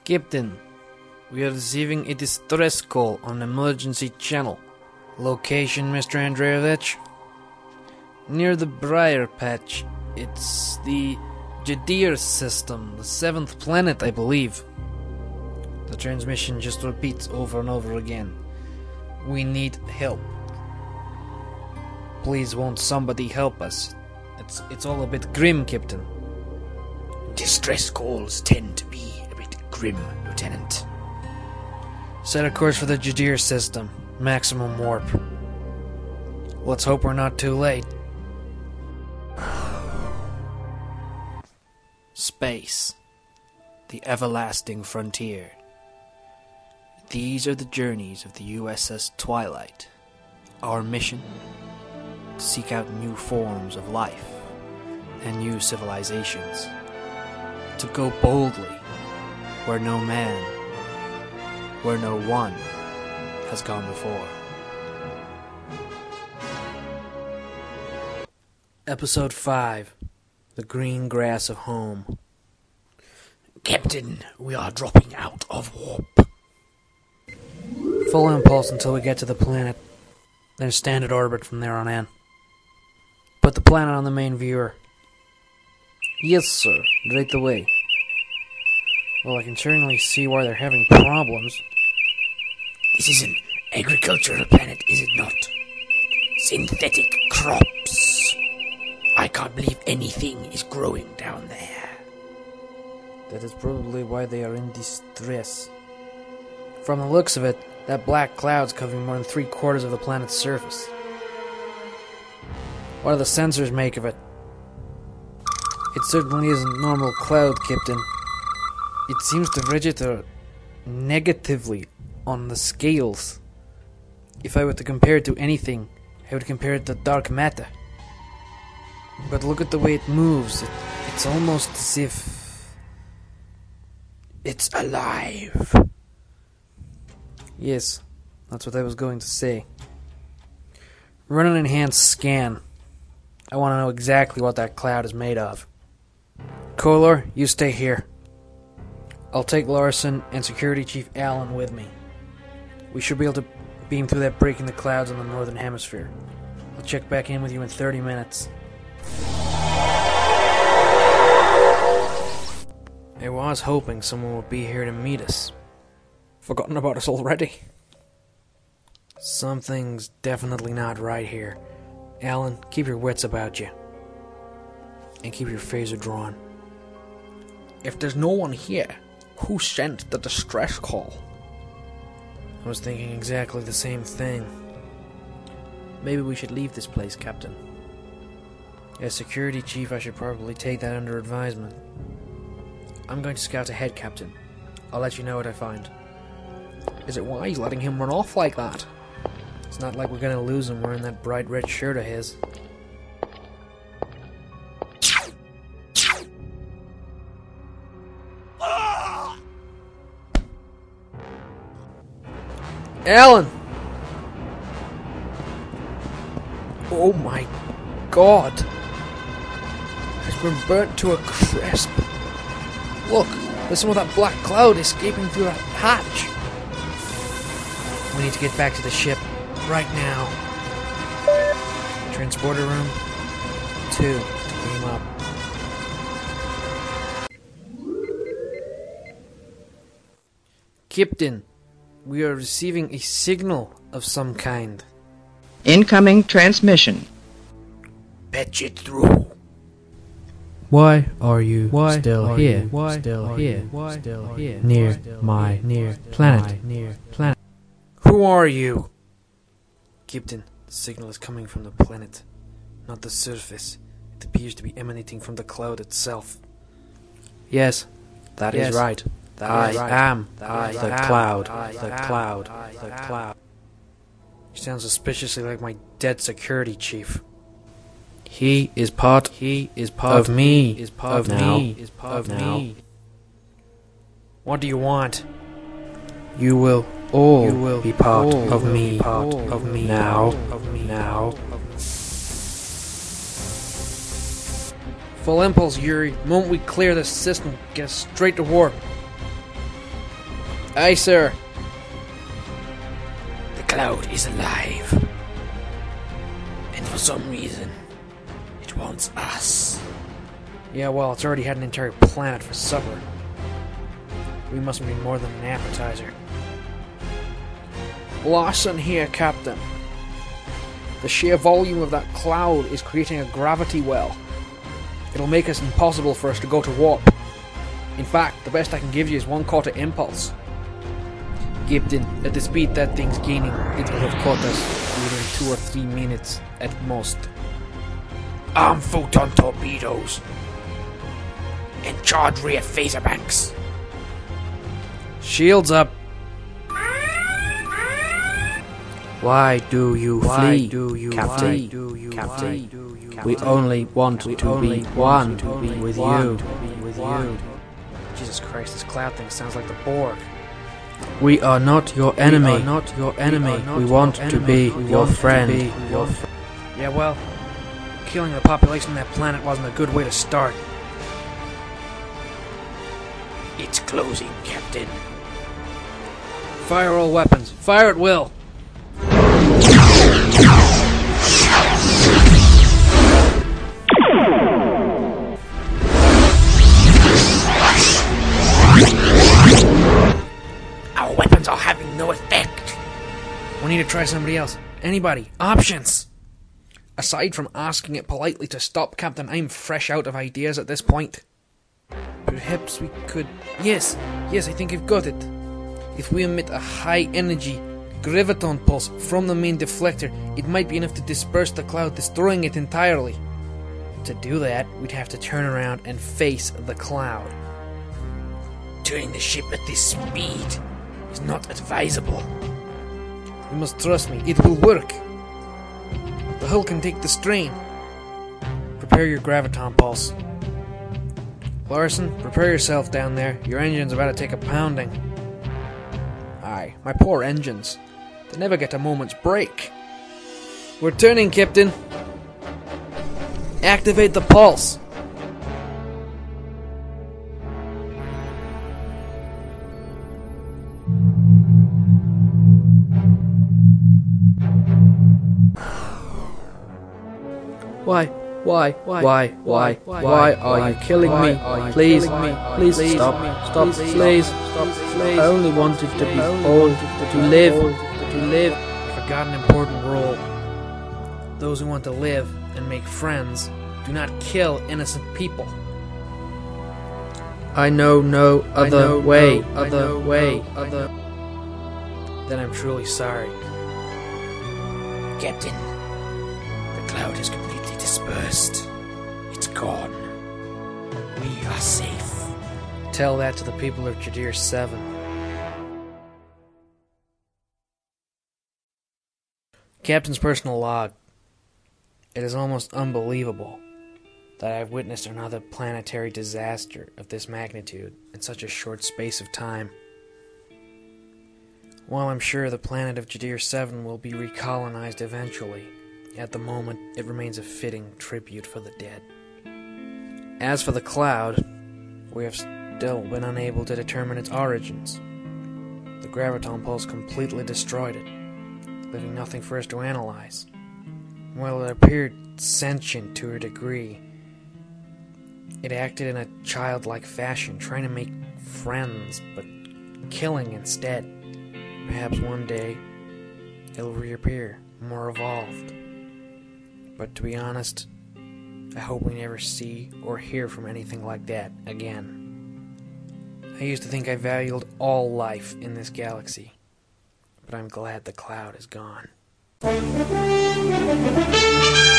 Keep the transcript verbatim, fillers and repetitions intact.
Captain, we are receiving a distress call on emergency channel. Location, Mister Andreevich? Near the Briar Patch. It's the Jadir system, the seventh planet, I believe. The transmission just repeats over and over again. We need help. Please, won't somebody help us? It's it's all a bit grim, Captain. Distress calls tend to be a bit grim, Lieutenant. Set a course for the Jadir system. Maximum warp. Let's hope we're not too late. Space. The everlasting frontier. These are the journeys of the U S S Twilight. Our mission? To seek out new forms of life and new civilizations. To go boldly where no man, where no one has gone before. Episode five. The Green Grass of Home. Captain, we are dropping out of warp. Full impulse until we get to the planet. Then standard orbit from there on in. Put the planet on the main viewer. Yes, sir. Right away. Well, I can certainly see why they're having problems. This is an agricultural planet, is it not? Synthetic crops. I can't believe anything is growing down there. That is probably why they are in distress. From the looks of it, that black cloud's covering more than three quarters of the planet's surface. What do the sensors make of it? It certainly isn't normal cloud, Captain. It seems to register negatively on the scales. If I were to compare it to anything, I would compare it to dark matter. But look at the way it moves. It, it's almost as if it's alive. Yes, that's what I was going to say. Run an enhanced scan. I want to know exactly what that cloud is made of. Kolar, you stay here. I'll take Larson and Security Chief Allen with me. We should be able to beam through that break in the clouds in the northern hemisphere. I'll check back in with you in thirty minutes. I was hoping someone would be here to meet us. Forgotten about us already? Something's definitely not right here. Alan, keep your wits about you. And keep your phaser drawn. If there's no one here, who sent the distress call? I was thinking exactly the same thing. Maybe we should leave this place, Captain. As security chief, I should probably take that under advisement. I'm going to scout ahead, Captain. I'll let you know what I find. Is it wise letting him run off like that? It's not like we're going to lose him wearing that bright red shirt of his. Alan! Oh my god! It's been burnt to a crisp. Look, there's some of that black cloud escaping through that hatch. We need to get back to the ship right now. Transporter room two to beam up. Captain, we are receiving a signal of some kind. Incoming transmission. Patch it through. Why are you Why still are here? you Why still are here? you Why still are here? you Near Still my here? near Still planet. my Near planet. Who are you? Captain, the signal is coming from the planet, not the surface. It appears to be emanating from the cloud itself. Yes, that Yes, is right. that I is right. am I the am cloud. I The am cloud. I The am. cloud. You sound suspiciously like my dead security chief. He is part. He is part of me. Is part of now. me. Is part of me. What do you want? You will all You will be part all of will me. be part All of me. now. Of me. Now. Full impulse, Yuri. The moment we clear this system, get us straight to warp. Aye, sir. The cloud is alive. And for some reason, it wants us. Yeah, well, it's already had an entire planet for supper. We mustn't be more than an appetizer. Lawson here, Captain. The sheer volume of that cloud is creating a gravity well. It'll make it impossible for us to go to warp. In fact, the best I can give you is one quarter impulse. Captain, at the speed that thing's gaining, it will have caught us within two or three minutes at most. Arm photon torpedoes. And charge rear phaser banks. Shields up. Why do you Why flee, do you Captain? flee? Do you Captain. do you We only want We to only be want one to be with one you. to be with you. Jesus Christ, this cloud thing sounds like the Borg. We are not your enemy. We are not your enemy. We want your to enemy. be We your want to friend. be your fr- Yeah, well, killing the population of that planet wasn't a good way to start. It's closing, Captain. Fire all weapons. Fire at will. Our weapons are having no effect. We need to try somebody else. Anybody. Options. Aside from asking it politely to stop, Captain, I'm fresh out of ideas at this point. Perhaps we could... Yes, yes, I think I've got it. If we emit a high-energy graviton pulse from the main deflector, it might be enough to disperse the cloud, destroying it entirely. To do that, we'd have to turn around and face the cloud. Turning the ship at this speed is not advisable. You must trust me, it will work. The hull can take the strain. Prepare your graviton pulse. Larson, prepare yourself down there. Your engine's about to take a pounding. Aye, my poor engines. They never get a moment's break. We're turning, Captain. Activate the pulse. Why? Why? Why? Why? Why? Why are you killing me? Please, please stop. Stop, please. I only wanted to be whole, to live, to live. I forgot an important rule. Those who want to live and make friends do not kill innocent people. I know no other way, other way, other. Then I'm truly sorry. Captain, the cloud is completely dispersed. It's gone. We are safe. Tell that to the people of Jadir seven. Captain's personal log. It is almost unbelievable that I have witnessed another planetary disaster of this magnitude in such a short space of time. While I'm sure the planet of Jadir seven will be recolonized eventually, at the moment it remains a fitting tribute for the dead. As for the cloud, we have still been unable to determine its origins. The graviton pulse completely destroyed it, leaving nothing for us to analyze. While it appeared sentient to a degree, it acted in a childlike fashion, trying to make friends, but killing instead. Perhaps one day, it'll reappear, more evolved. But to be honest, I hope we never see or hear from anything like that again. I used to think I valued all life in this galaxy, but I'm glad the cloud is gone.